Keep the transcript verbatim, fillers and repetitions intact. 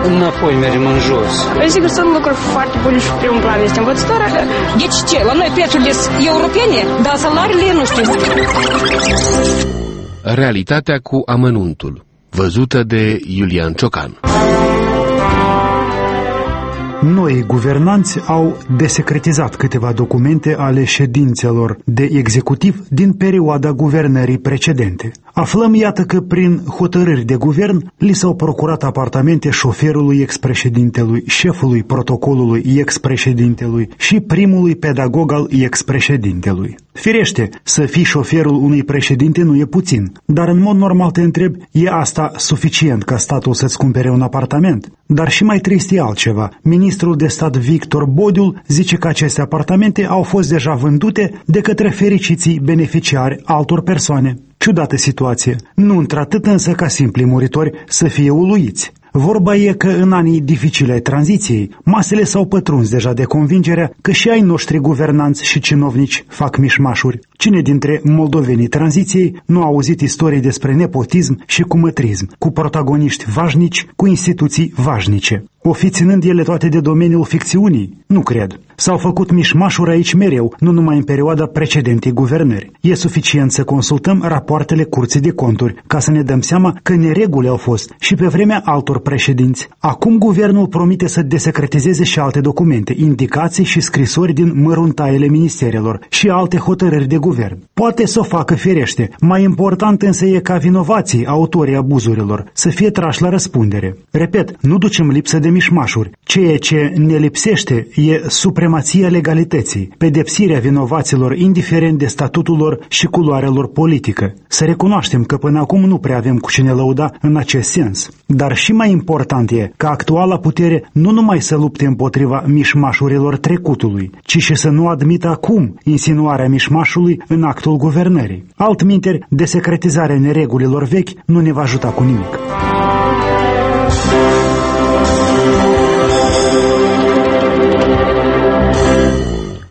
înapoi mergem în jos. Sigur, sunt lucruri foarte bune și primul plan este învățătoarea. Deci ce? La noi prețurile sunt europene, dar salariile nu știu. Realitatea cu amănuntul, văzută de Iulian Ciocan. Noi guvernanți au desecretizat câteva documente ale ședințelor de executiv din perioada guvernării precedente. Aflăm, iată, că prin hotărâri de guvern li s-au procurat apartamente șoferului expreședintelui, șefului protocolului expreședintelui și primului pedagog al expreședintelui. Firește, să fii șoferul unui președinte nu e puțin, dar în mod normal te întreb, e asta suficient ca statul să-ți cumpere un apartament? Dar și mai trist e altceva. Ministrul de stat Victor Bodiul zice că aceste apartamente au fost deja vândute de către fericiții beneficiari altor persoane. Ciudată situație. Nu într-atât însă ca simpli muritori să fie uluiți. Vorba e că în anii dificile ai tranziției, masele s-au pătruns deja de convingerea că și ai noștri guvernanți și cinovnici fac mișmașuri. Cine dintre moldovenii tranziției nu a auzit istorii despre nepotism și cumătrism, cu protagoniști vașnici, cu instituții vașnice? O fi ținând ele toate de domeniul ficțiunii? Nu cred. S-au făcut mișmașuri aici mereu, nu numai în perioada precedentei guvernări. E suficient să consultăm rapoartele Curții de Conturi ca să ne dăm seama că nereguli au fost și pe vremea altor președinți. Acum guvernul promite să desecretizeze și alte documente, indicații și scrisori din măruntaiele ministerelor și alte hotărâri de guvern. Poate să o facă, firește. Mai important însă e ca vinovații, autorii abuzurilor, să fie trași la răspundere. Repet, nu ducem lipsă de mișmașuri. Ceea ce ne lipsește e supremația legalității, pedepsirea vinovaților indiferent de statutul lor și culoarea lor politică. Să recunoaștem că până acum nu prea avem cu cine lăuda în acest sens. Dar și mai important e ca actuala putere nu numai să lupte împotriva mișmașurilor trecutului, ci și să nu admită acum insinuarea mișmașului în actul guvernării. Altminteri, desecretizarea neregulilor vechi nu ne va ajuta cu nimic.